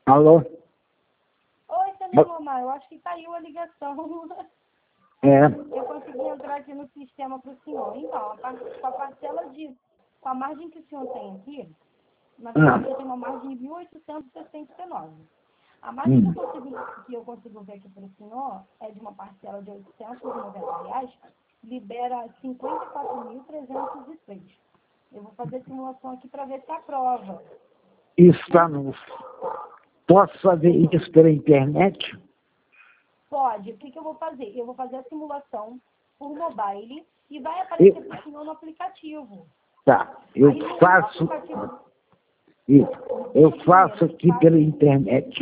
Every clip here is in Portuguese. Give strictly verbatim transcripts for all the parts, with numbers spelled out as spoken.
Alô? Oi, Samir Lomar, eu acho que caiu a ligação. É. Eu consegui entrar aqui no sistema para o senhor. Então, a, par com a parcela de... Com a margem que o senhor tem aqui, na verdade, eu tenho uma margem de mil oitocentos e sessenta e nove. A margem Hum. que, eu consigo, que eu consigo ver aqui para o senhor é de uma parcela de oitocentos e noventa reais, libera cinquenta e quatro mil trezentos e três. Eu vou fazer a simulação aqui para ver se aprova. Está no... Posso fazer isso pela internet? Pode. O que, que eu vou fazer? Eu vou fazer a simulação por mobile e vai aparecer Eu... para o senhor no aplicativo. Tá, eu Aí, no faço... aplicativo... Isso. Eu faço Primeiro, aqui faz... pela internet.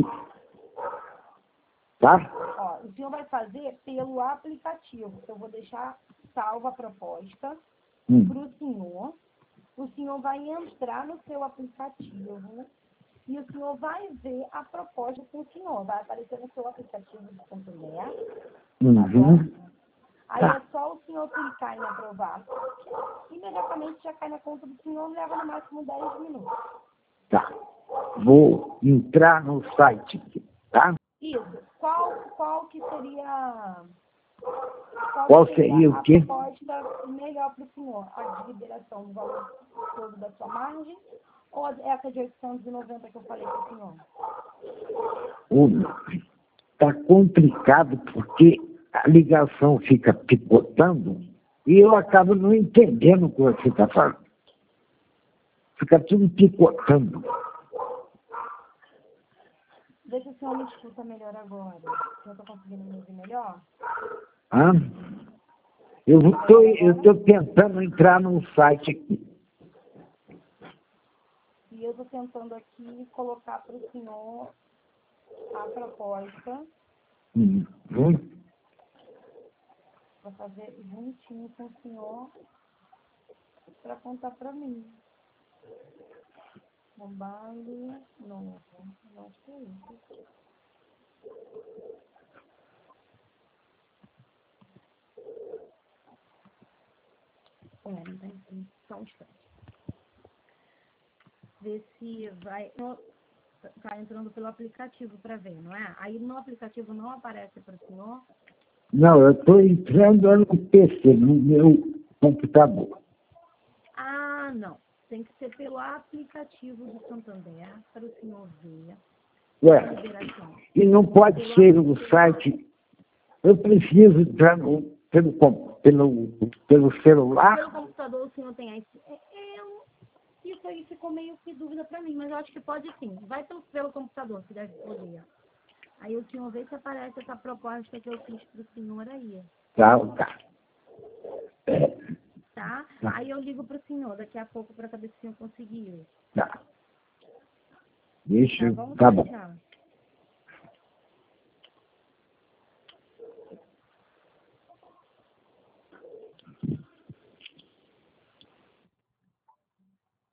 Tá? Ó, o senhor vai fazer pelo aplicativo. Eu vou deixar salva a proposta Hum. para o senhor. O senhor vai entrar no seu aplicativo e o senhor vai ver a proposta com o senhor. Vai aparecer no seu aplicativo de Santander. Tá bom? Uhum. Aí Tá. é só o senhor clicar em aprovar. Imediatamente já cai na conta do senhor, leva no máximo dez minutos. Tá. Vou entrar no site aqui, tá? Isso. Qual, qual que seria, qual Qual que seria o a quê? proposta melhor para o senhor? A de liberação do valor todo da sua margem ou essa de oitocentos e noventa que eu falei para o senhor? Está complicado porque a ligação fica picotando e eu acabo não entendendo o que você está falando. Fica tudo picotando. Vê se o senhor me escuta melhor agora. Se eu estou conseguindo me ouvir melhor? Hã? Eu estou eu tô tentando entrar num site aqui. E eu estou tentando aqui colocar para o senhor a proposta Hum. Hum. para fazer juntinho com o senhor para contar para mim. Mobile novo. Eu acho que é isso. É, não tem sim. Só um instante. Ver se vai... No, tá entrando pelo aplicativo para ver, não é? Aí no aplicativo não aparece para o senhor? Não, eu estou entrando no P C, no meu computador. Ah, não. Tem que ser pelo aplicativo do Santander para o senhor ver Ué, a liberação. e não pode Pelo ser no site. Eu preciso entrar no, pelo, com- pelo, pelo celular. Pelo computador o senhor tem aí. É, é, eu- isso aí ficou meio que dúvida para mim, mas eu acho que pode sim. Vai pelo, pelo computador, se deve poder. Aí o senhor vê se aparece essa proposta que eu fiz para o senhor aí. Tá, tá. Tá? Tá. Aí eu ligo para o senhor daqui a pouco para saber se o senhor conseguiu. Tá. Deixa, Tá eu- bom? tá bom. Tchau.